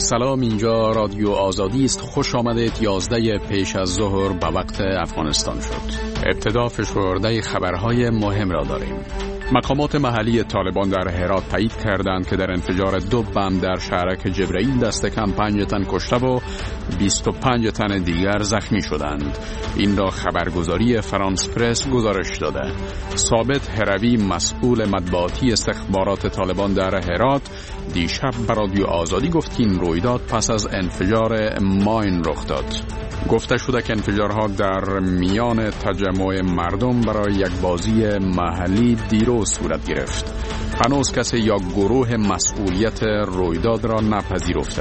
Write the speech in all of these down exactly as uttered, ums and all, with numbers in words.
سلام، اینجا رادیو آزادی است. خوش آمدید. یازده پیش از ظهر به وقت افغانستان شد. ابتدا فشرده خبرهای مهم را داریم. مقامات محلی طالبان در هرات تایید کردند که در انفجار دو بم در شهرک جبرئیل دست کم پنج تن کشته و بیست و پنج تن دیگر زخمی شدند. این را خبرگزاری فرانس پرس گزارش داده. ثابت هروی، مسئول مطبوعاتی استخبارات طالبان در هرات، دیشب به رادیو آزادی گفت این رویداد پس از انفجار ماین رخ داد. گفته شده که انفجارها در میان تجمع مردم برای یک بازی محلی دیروز صورت گرفت. هنوز کسی یا گروه مسئولیت رویداد را نپذیرفته.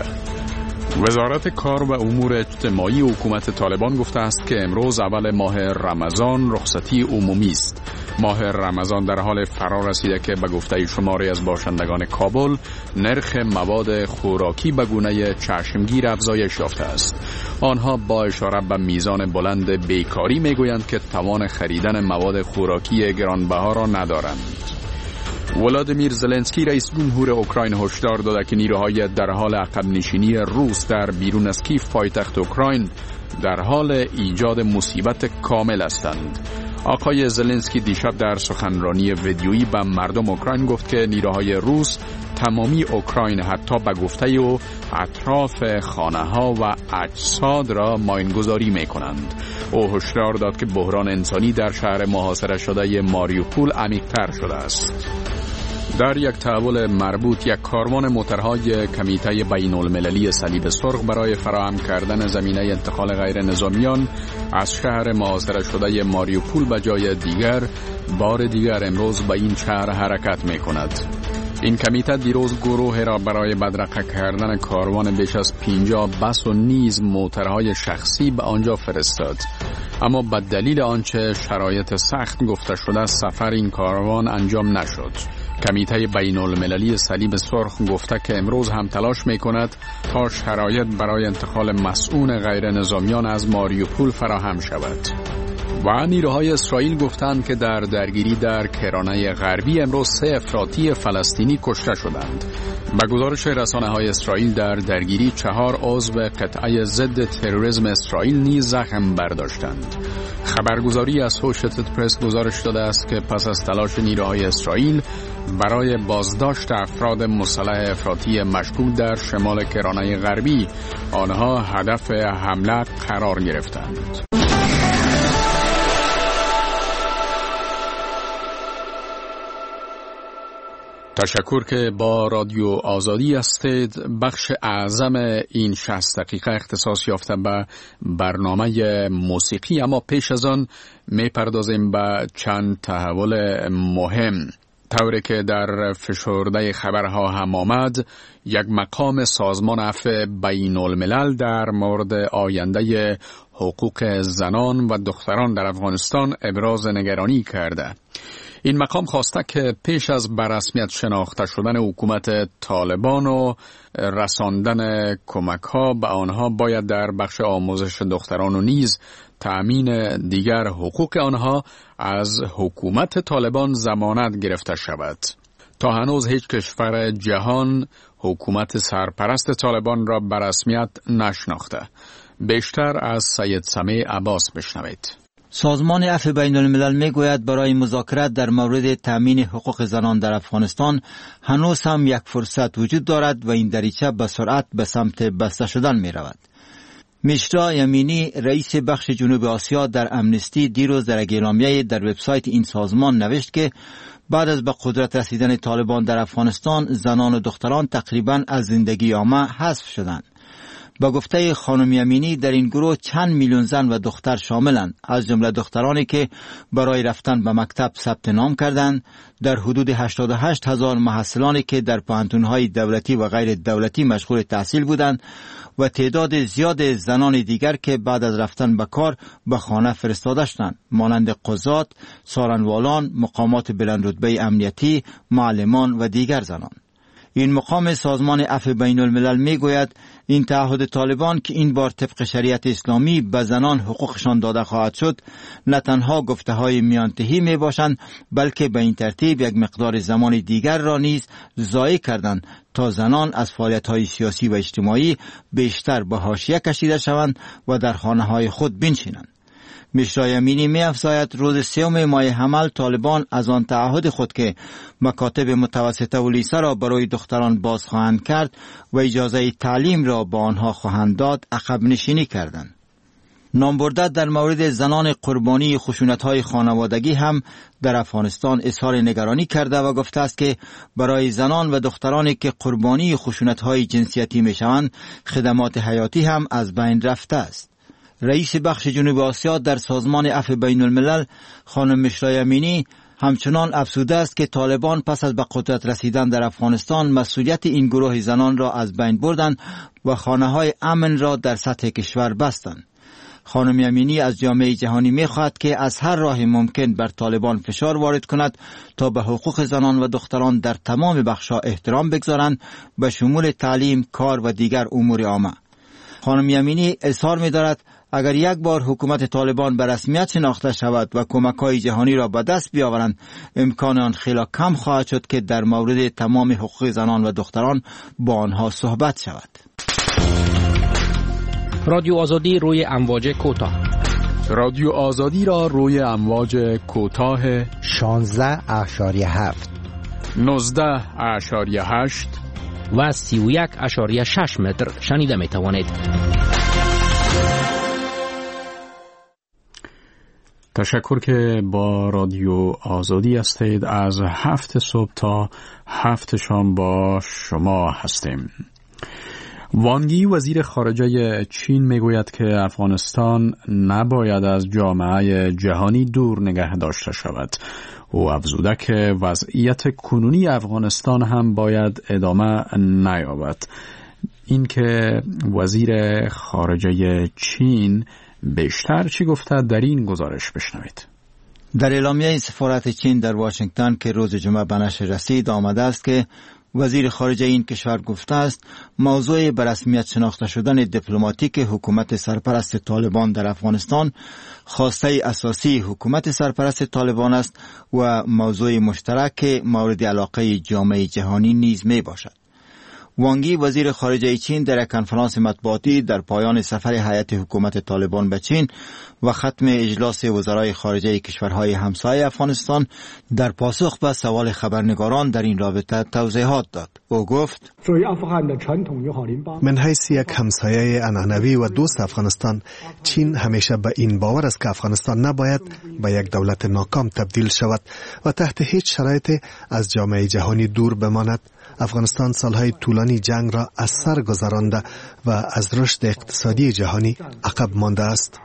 وزارت کار و امور اجتماعی حکومت طالبان گفته است که امروز اول ماه رمضان رخصتی عمومی است. ماه رمضان در حال فرا رسیده که به گفته شماری از باشندگان کابل نرخ مواد خوراکی به گونه چشمگیر افزایش یافته است. آنها با اشاره به میزان بلند بیکاری میگویند که توان خریدن مواد خوراکی گرانبها را ندارند. ولادیمیر زلنسکی رئیس جمهور اوکراین هشدار داده که نیروهای در حال عقب نشینی روس در بیرون از کیف پایتخت اوکراین در حال ایجاد مصیبت کامل هستند. آقای زلنسکی دیشب در سخنرانی ویدیویی به مردم اوکراین گفت که نیروهای روس تمامی اوکراین حتی به گفته و اطراف خانه ها و اجساد را ماینگذاری می کنند. او هشدار داد که بحران انسانی در شهر محاصره شده ماریوپول عمیق‌تر شده است. در یک تحول مربوط، یک کاروان موترهای کمیته بین المللی صلیب سرخ برای فراهم کردن زمینه انتقال غیر نظامیان از شهر محاصره شده ماریوپول به جای دیگر بار دیگر امروز به این شهر حرکت می کند. این کمیته دیروز گروه را برای بدرقه کردن کاروان بیش از پنجاه بس و نیز موترهای شخصی به آنجا فرستاد. اما به دلیل آنچه شرایط سخت گفته شده سفر این کاروان انجام نشد. کمیته بین المللی صلیب سرخ گفته که امروز هم تلاش می کند تا شرایط برای انتقال مسئول غیر نظامیان از ماریوپول فراهم شود. و نیروهای اسرائیل گفتند که در درگیری در کرانه غربی امروز سه افراطی فلسطینی کشته شدند. به گزارش رسانه‌های اسرائیل در درگیری چهار عضو قطعه ضد تروریسم اسرائیل نیز زخم برداشتند. خبرگزاری اسوشیتد پرس گزارش داده است که پس از تلاش نیروهای اسرائیل برای بازداشت افراد مسلح افراطی مشکوک در شمال کرانه غربی، آنها هدف حمله قرار گرفتند. تشکر که با رادیو آزادی هستید. بخش اعظم این شصت دقیقه اختصاص یافته به برنامه موسیقی، اما پیش از آن می پردازیم به چند تحول مهم. طوری که در فشرده خبرها هم آمد، یک مقام سازمان عفو بین الملل در مورد آینده حقوق زنان و دختران در افغانستان ابراز نگرانی کرده. این مقام خواسته که پیش از به رسمیت شناخته شدن حکومت طالبان و رساندن کمک‌ها به آنها باید در بخش آموزش دختران و نیز تأمین دیگر حقوق آنها از حکومت طالبان ضمانت گرفته شود. تا هنوز هیچ کشور جهان حکومت سرپرست طالبان را به رسمیت نشناخته. بیشتر از سید سمیع عباس بشنوید. سازمان عفو بین الملل می گوید برای مذاکرات در مورد تامین حقوق زنان در افغانستان هنوز هم یک فرصت وجود دارد و این دریچه به سرعت به سمت بسته شدن می رود. میشرا یمینی رئیس بخش جنوب آسیا در امنستی دیروز در اعلامیه در وبسایت این سازمان نوشت که بعد از به قدرت رسیدن طالبان در افغانستان زنان و دختران تقریبا از زندگی عامه حذف شدند. با گفته خانم یمینی در این گروه چند میلیون زن و دختر شاملند، از جمله دخترانی که برای رفتن به مکتب ثبت نام کردند. در حدود هشتاد و هشت هزار محصلانی که در پوهنتون‌های دولتی و غیر دولتی مشغول تحصیل بودند و تعداد زیاد زنان دیگر که بعد از رفتن به کار به خانه فرستاده شدند، مانند قضات، سارنوالان، مقامات بلند رتبه امنیتی، معلمان و دیگر زنان. این مقام سازمان عفو بین الملل می گوید این تعهد طالبان که این بار طبق شریعت اسلامی به زنان حقوقشان داده خواهد شد نه تنها گفته های میانتهی می باشند بلکه به این ترتیب یک مقدار زمان دیگر را نیز ضایع کردند تا زنان از فعالیت های سیاسی و اجتماعی بیشتر به حاشیه کشیده شوند و در خانه های خود بنشینند. مشرا یمینی می افزاید روز سوم ماه حمل طالبان از آن تعهد خود که مکاتب متوسطه و لیسه را برای دختران باز خواهند کرد و اجازه تعلیم را با آنها خواهند داد عقب نشینی کردند. نامبرده در مورد زنان قربانی خشونت‌های خانوادگی هم در افغانستان اظهار نگرانی کرده و گفته است که برای زنان و دخترانی که قربانی خشونت‌های جنسیتی می‌شوند خدمات حیاتی هم از بین رفته است. رئیس بخش جنوب آسیا در سازمان عفو بین الملل خانم مشرا یمینی همچنان افسوده است که طالبان پس از به قدرت رسیدن در افغانستان مسئولیت این گروه زنان را از بین بردند و خانه‌های امن را در سطح کشور بستند. خانم یمینی از جامعه جهانی می‌خواهد که از هر راه ممکن بر طالبان فشار وارد کند تا به حقوق زنان و دختران در تمام بخش‌ها احترام بگذارند به شمول تعلیم، کار و دیگر امور عامه. خانم یمینی اظهار می‌دارد اگر یک بار حکومت طالبان به رسمیت شناخته شود و کمک‌های جهانی را به دست بیاورند امکان آن خیلی کم خواهد شد که در مورد تمام حقوق زنان و دختران با آنها صحبت شود. رادیو آزادی روی امواج کوتاه. رادیو آزادی را روی امواج کوتاه شانزده اشاریه هفت نوزده اشاریه هشت و سی و یک اشاریه شش متر شنیده می توانید. تشکر که با رادیو آزادی هستید. از هفت صبح تا هفت شام با شما هستیم. وانگ یی وزیر خارجه چین میگوید که افغانستان نباید از جامعه جهانی دور نگه داشته شود. او افزوده که وضعیت کنونی افغانستان هم باید ادامه نیابد. این که وزیر خارجه چین بیشتر چی گفته در این گزارش بشنوید. در اعلامیه سفارت چین در واشنگتن که روز جمعه به نشر رسید آمده است که وزیر خارجه این کشور گفته است موضوع به رسمیت شناخته شدن دیپلماتیک حکومت سرپرست طالبان در افغانستان خواسته اساسی حکومت سرپرست طالبان است و موضوع مشترک مورد علاقه جامعه جهانی نیز می باشد. وانگ یی وزیر خارجه چین در یک کنفرانس مطبوعاتی در پایان سفر هیئت حکومت طالبان به چین و ختم اجلاس وزرای خارجه کشورهای همسایه افغانستان در پاسخ به سوال خبرنگاران در این رابطه توضیحات داد. او گفت: من حیث یک همسایه عنعنوی و دوست افغانستان، چین همیشه به این باور است که افغانستان نباید به یک دولت ناکام تبدیل شود و تحت هیچ شرایطی از جامعه جهانی دور بماند. افغانستان سالهای طولانی جنگ را از سر گذرانده و از رشد اقتصادی جهانی عقب مانده است.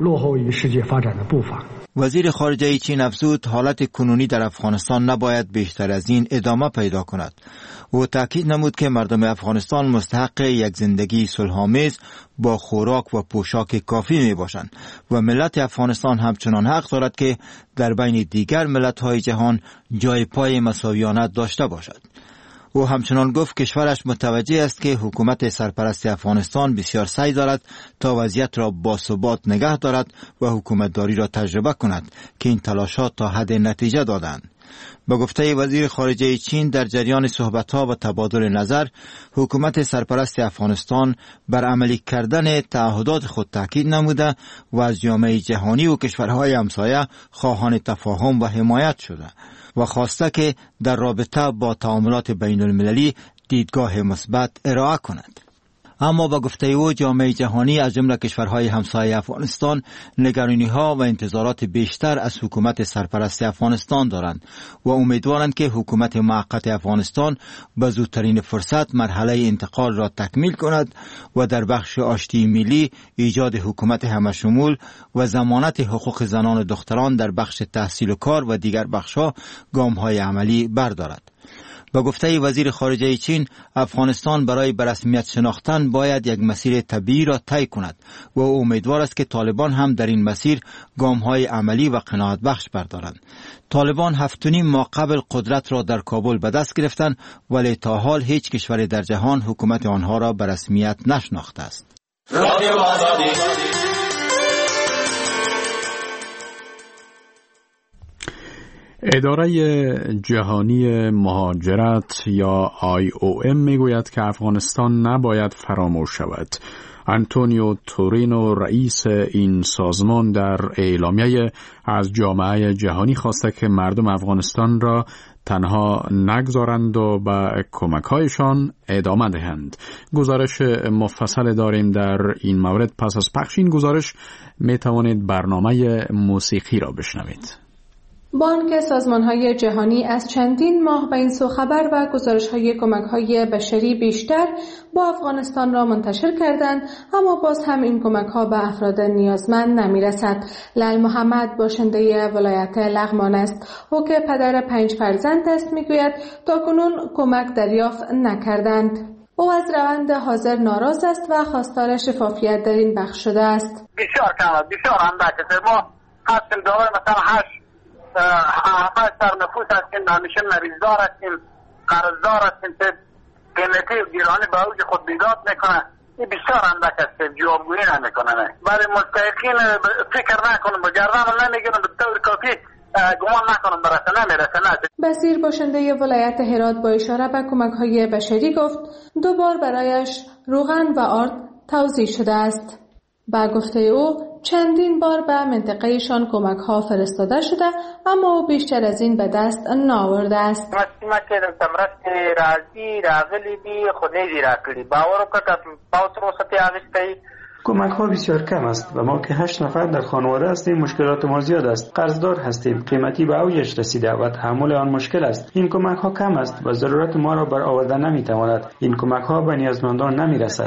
وزیر خارجه چین افزود حالت کنونی در افغانستان نباید بیشتر از این ادامه پیدا کند. او تاکید نمود که مردم افغانستان مستحق یک زندگی صلح‌آمیز با خوراک و پوشاک کافی می باشند و ملت افغانستان همچنان حق دارد که در بین دیگر ملت‌های جهان جای پای مساویانه داشته باشد. او همچنان گفت کشورش متوجه است که حکومت سرپرست افغانستان بسیار سعی دارد تا وضعیت را باثبات نگه دارد و حکومتداری را تجربه کند که این تلاشات تا حد نتیجه دادند. به گفته وزیر خارجه چین در جریان صحبت‌ها و تبادل نظر، حکومت سرپرست افغانستان بر عملی کردن تعهدات خود تاکید نموده و از جامعه جهانی و کشورهای همسایه خواهان تفاهم و حمایت شده و خواسته که در رابطه با تعاملات بین المللی دیدگاه مثبت ارائه کند. اما با گفته او جامعه جهانی از جمله کشورهای همسایه افغانستان نگرانی‌ها و انتظارات بیشتر از حکومت سرپرست افغانستان دارند و امیدوارند که حکومت موقت افغانستان به زودترین فرصت مرحله انتقال را تکمیل کند و در بخش آشتی ملی ایجاد حکومت همشمول و ضمانت حقوق زنان و دختران در بخش تحصیل و کار و دیگر بخش‌ها گام‌های عملی بردارد. به گفته وزیر خارجه چین، افغانستان برای به رسمیت شناختن باید یک مسیر طبیعی را طی کند و امیدوار است که طالبان هم در این مسیر گام‌های عملی و قناعت بخش بردارند. طالبان هفت و نیم ماه قبل قدرت را در کابل به دست گرفتند، ولی تا حال هیچ کشور در جهان حکومت آنها را به رسمیت نشناخته است. اداره جهانی مهاجرت یا آی او ام میگوید که افغانستان نباید فراموش شود. آنتونیو تورینو رئیس این سازمان در اعلامیه از جامعه جهانی خواسته که مردم افغانستان را تنها نگذارند و به کمک‌هایشان ادامه دهند. گزارش مفصل داریم در این مورد. پس از پخش این گزارش می توانید برنامه موسیقی را بشنوید. بانک سازمان‌های جهانی از چندین ماه به این سو خبر و گزارش‌های کمک‌های بشری بیشتر با افغانستان را منتشر کردند، اما باز هم این کمک‌ها به افراد نیازمند نمی‌رسد. لال محمد باشنده ولایت لغمان است. او که پدر پنج فرزند است می‌گوید تاکنون کمک دریافت نکردند. او از روند حاضر ناراض است و خواستار شفافیت در این بخش شده است. بسیار کم است، بسیار اندک. ما هستیم دور مثلا هشت هفت در نفوس هستیم، همیشه مریضدار هستیم، قرضدار هستیم که قیمتی و گیرانی به اوج خود بیداد میکنه. این بسیار اندک است، جوابگویی نمیکنه. برای مستحقین فکر نکنم، به گردن نمیگیرم، به طور کافی گمان نکنم برسه نمیرسه. بصیر باشنده ولایت هرات با اشاره به کمک‌های بشری گفت دو بار برایش روغن و آرد توزیع شده است. با گفته او چندین بار به منطقهشان کمک ها فرستاده شده، اما او بیشتر از این به دست ناورده است. ما که د تمرست راځي راغلي دي خو نه دي راکړي، باور وکړه پاوڅ وروسته اغشتي. کمک ها بسیار کم است و ما که هشت نفر در خانواده هستیم مشکلات ما زیاد است. قرضدار هستیم، قیمتی به اوجش رسیده و تحمل آن مشکل است. این کمک ها کم است و ضرورت ما را برآورده نمیتواند. این کمک ها به نیازمندان نمیرسد.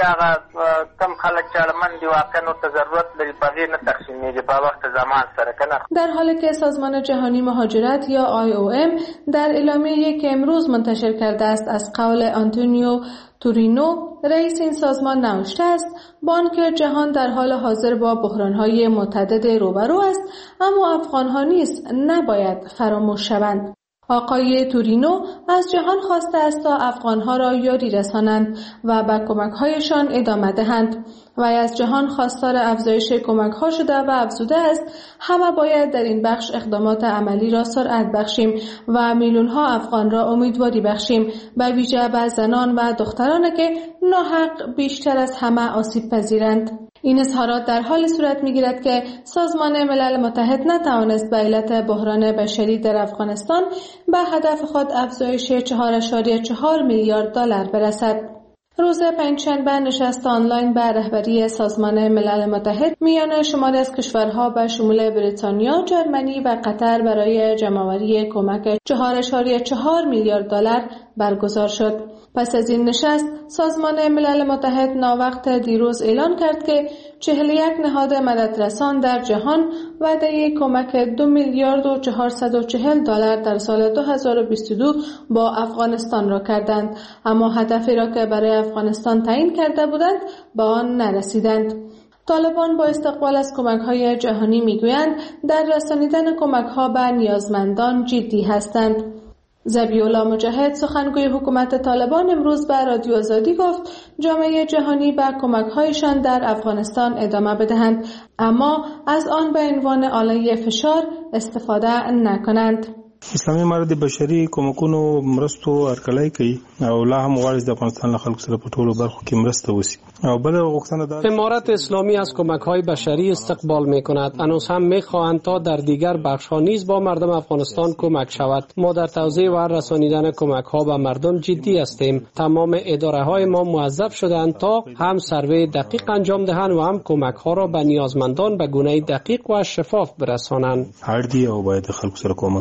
کم خلک چې من دی واقعا نو ضرورت لري بغیر نه تقسیمیږي په وخت زمان سره کنه. در حالی که سازمان جهانی مهاجرت یا آی او ام در اعلامیه‌ای که امروز منتشر کرده است از قول آنتونیو تورینو رئیس این سازمان نوشته است بانک جهان در حال حاضر با بحران‌های متعدد روبرو است، اما افغان‌ها نیز نباید فراموش شوند. آقای تورینو از جهان خواسته است تا افغان‌ها را یاری رسانند و به کمک‌هایشان ادامه دهند و از جهان خواستار افزایش کمک‌ها شده و افزوده است همه باید در این بخش اقدامات عملی را سرعت بخشیم و میلیون‌ها افغان را امیدواری بخشیم، به ویژه به زنان و دخترانی که ناحق بیشتر از همه آسیب پذیرند. این اظهارات در حال صورت می‌گیرد که سازمان ملل متحد نتوانست به علت بحران بشری در افغانستان به هدف خود افزایش چهار اشاریه چهار میلیارد دلار برسد. روز پنجشنبه نشست آنلاین به رهبری سازمان ملل متحد میان شماری از کشورها به شمول بریتانیا، جرمنی و قطر برای جمع‌آوری کمک چهار اشاریه چهار میلیارد دلار برگزار شد. پس از این نشست سازمان ملل متحد ناوقت دیروز اعلان کرد که چهل و یک نهاد مددرسان در جهان وعده کمک دو میلیارد و چهارصد و چهل دلار در سال دو هزار و بیست و دو با افغانستان را کردند، اما هدفی را که برای افغانستان تعیین کرده بودند به آن نرسیدند. طالبان با استقبال از کمک‌های جهانی میگویند در رسانیدن کمک‌ها به نیازمندان جدی هستند. ذبیح‌الله مجاهد سخنگوی حکومت طالبان امروز به رادیو آزادی گفت جامعه جهانی به کمک‌هایشان در افغانستان ادامه بدهند، اما از آن به عنوان آله فشار استفاده نکنند. اسلامي امارت بشري کومکونو مرستو هرکلی کوي او لا هم غواړي د افغانستان له خلکو سره په ټولو برخو کې مرسته وشي او بل غوښتنه ده. امارت اسلامی از کمک‌های بشری استقبال می‌کند. هنوز هم می‌خواهند تا در دیگر بخش‌ها نیز با مردم افغانستان کمک شود. ما در توزیع و رسانیدن کمک‌ها به مردم جدی هستیم. تمام اداره‌های ما موظف شدند تا هم سروی دقیق انجام دهند و هم کمک‌ها را به نیازمندان به گونه دقیق و شفاف برسانند. هر دی او باید خلکو سره کومک وشي.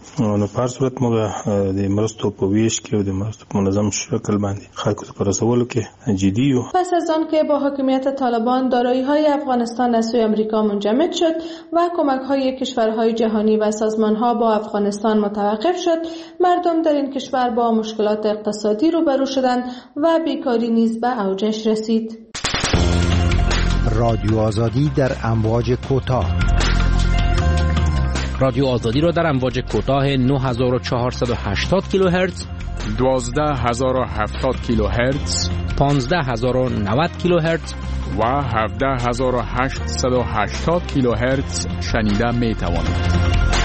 نو په صورت موږ د مرستو په ویش کې او د مرستو په منظم شکل باندې خلکو ته رسولو کې جدی یو. پس از آن که با حاکمیت طالبان دارایی‌های افغانستان از سوی آمریکا منجمد شد و کمک‌های کشورهای جهانی و سازمان‌ها با افغانستان متوقف شد، مردم در این کشور با مشکلات اقتصادی روبرو شدند و بیکاری نیز به اوجش رسید. رادیو آزادی در امواج کوتاه. رادیو آزادی را در امواج کوتاه نه هزار و چهارصد و هشتاد کیلوهرتز، دوازده هزار و هفتاد کیلوهرتز، پانزده هزار و نود کیلوهرتز و هفده هزار و هشتصد و هشتاد کیلوهرتز شنیده می توانید.